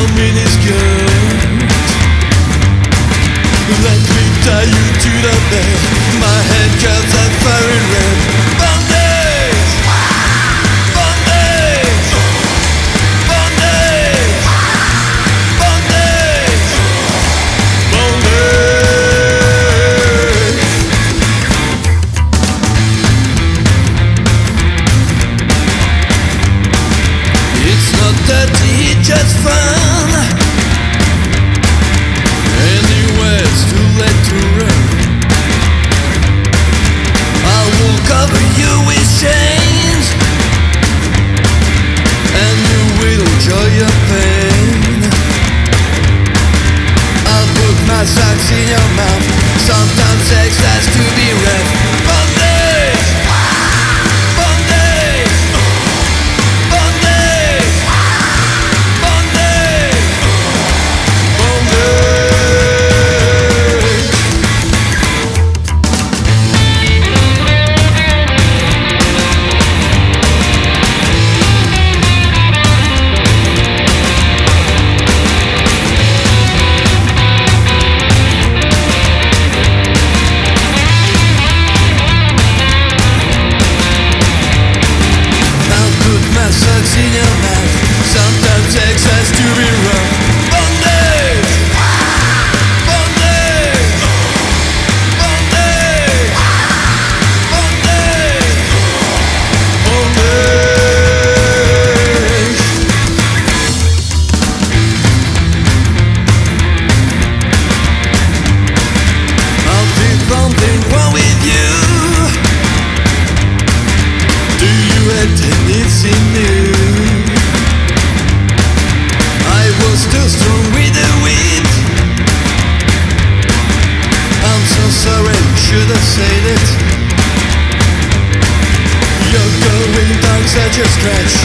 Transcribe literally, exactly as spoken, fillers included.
miniskirt. Let me tie you to the bed. My handcuffs are fiery red. Bondage! Bondage! Bondage! Bondage! Bondage! It's not dirty, it's just fun. Anywhere's too late to run. I will cover you with chains, and you will enjoy your pain. I'll put my socks in your mouth. Sometimes sex has to be rough. Bondage! Bondage! Bondage! Bondage! Bondage! Sucks in your mouth. Sometimes sex has to be rough. Bondage! Bondage! Bondage! Bondage! Bondage! I'll feel something wrong with you. Do you have anything new? I was too strong with the wind. I'm so sorry, should have said it. You're going down such a scratch.